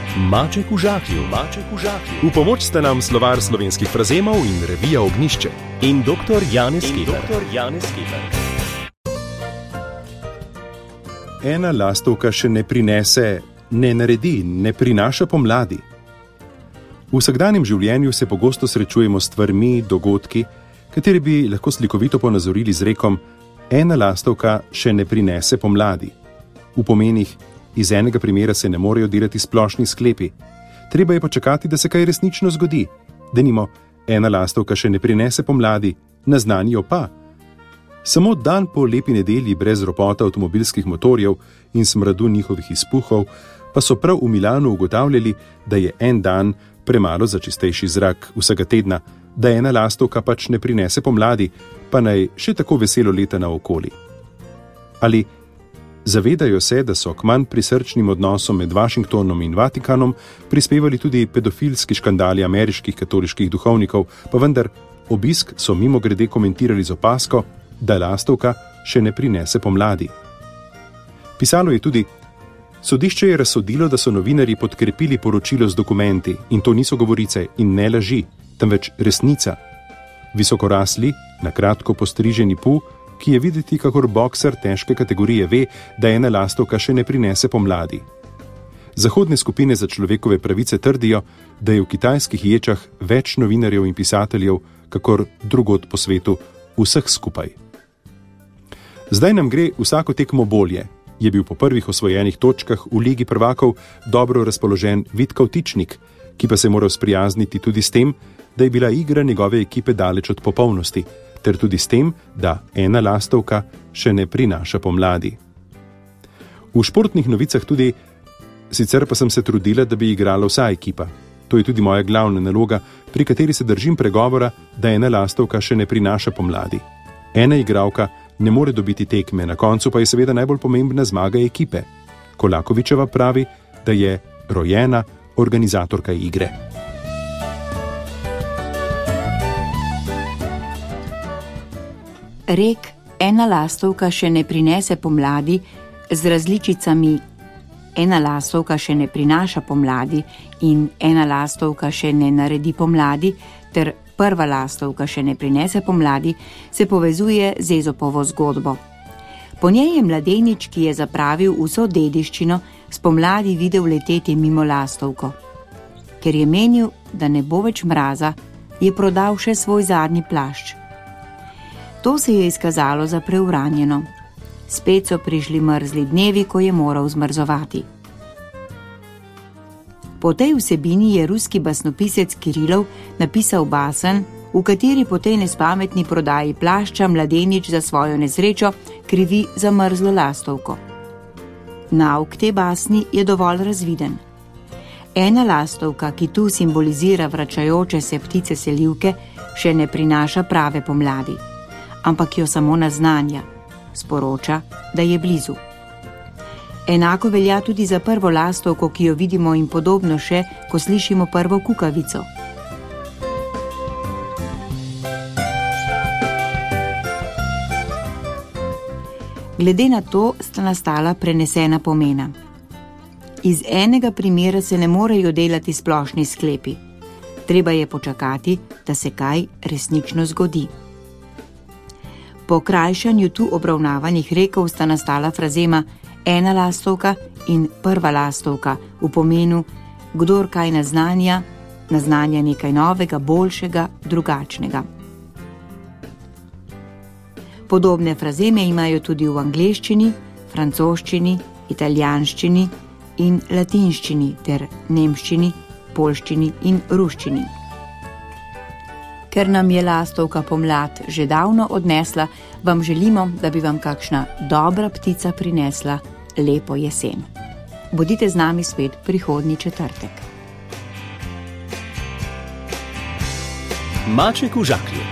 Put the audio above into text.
Maček v žaklju. V pomoč sta nam slovar slovenskih frazemov in revija Ognjišče. In dr. Janez Keber. Ena lastovka še ne prinese, ne naredi, ne prinaša pomladi. V vsakdanjem življenju se pogosto srečujemo s stvarmi, dogodki, kateri bi lahko slikovito ponazorili z rekom: ena lastovka še ne prinese pomladi. V pomenih: iz enega primera se ne morejo delati splošni sklepi. Treba je počakati, da se kaj resnično zgodi. Denimo, ena lastovka še ne prinese pomladi, naznanijo pa. Samo dan po lepi nedelji brez ropota avtomobilskih motorjev in smradu njihovih izpuhov, pa so prav v Milanu ugotavljali, da je en dan premalo za čistejši zrak vsega tedna, da ena lastovka pač ne prinese pomladi, pa naj še tako veselo leta naokoli. Ali zavedajo se, da so k manj prisrčnim odnosom med Washingtonom in Vatikanom prispevali tudi pedofilski škandali ameriških katoliških duhovnikov, pa vendar obisk so mimogrede komentirali z opazko, da lastovka še ne prinese pomladi. Pisalo je tudi: sodišče je razsodilo, da so novinarji podkrepili poročilo z dokumenti, in to niso govorice in ne laži, temveč resnica. Visokorasli, na kratko postriženi pu, ki je videti kakor bokser težke kategorije, ve, da ena lastovka še ne prinese pomladi. Zahodne skupine za človekove pravice trdijo, da je v kitajskih ječah več novinarjev in pisateljev, kakor drugod po svetu, vseh skupaj. Zdaj nam gre vsako tekmo bolje, je bil po prvih osvojenih točkah v Ligi prvakov dobro razpoložen Vid Kavtičnik, ki pa se moral sprijazniti tudi s tem, da je bila igra njegove ekipe daleč od popolnosti, ter tudi s tem, da ena lastovka še ne prinaša pomladi. V športnih novicah tudi: sicer pa sem se trudila, da bi igrala vsa ekipa. To je tudi moja glavna naloga, pri kateri se držim pregovora, da ena lastovka še ne prinaša pomladi. Ena igralka ne more dobiti tekme, na koncu pa je seveda najbolj pomembna zmaga ekipe. Kolakovičeva pravi, da je rojena organizatorka igre. Rek ena lastovka še ne prinese pomladi z različicami ena lastovka še ne prinaša pomladi in ena lastovka še ne naredi pomladi ter prva lastovka še ne prinese pomladi se povezuje z Ezopovo zgodbo. Po njej je mladenič, ki je zapravil vso dediščino, spomladi videl leteti mimo lastovko. Ker je menil, da ne bo več mraza, je prodal še svoj zadnji plašč. To se je izkazalo za preuranjeno. Spet so prišli mrzli dnevi, ko je moral zmrzovati. Po tej vsebini je ruski basnopisec Kirilov napisal basen, v kateri po tej nespametni prodaji plašča mladenič za svojo nesrečo krivi zamrzlo lastovko. Nauk te basni je dovolj razviden. Ena lastovka, ki tu simbolizira vračajoče se ptice selivke, še ne prinaša prave pomladi, ampak jo samo naznanja, sporoča, da je blizu. Enako velja tudi za prvo lastovko, ki jo vidimo, in podobno še, ko slišimo prvo kukavico. Glede na to sta nastala prenesena pomena. Iz enega primera se ne morejo delati splošni sklepi. Treba je počakati, da se kaj resnično zgodi. Po krajšanju tu obravnavanih rekov sta nastala frazema ena lastovka in prva lastovka v pomenu: kdor kaj naznanja, naznanja nekaj novega, boljšega, drugačnega. Podobne frazeme imajo tudi v angleščini, francoščini, italijanščini in latinščini ter nemščini, poljščini in ruščini. Ker nam je lastovka pomlad že davno odnesla, vam želimo, da bi vam kakšna dobra ptica prinesla lepo jesen. Bodite z nami spet prihodnji četrtek. Maček v žaklju.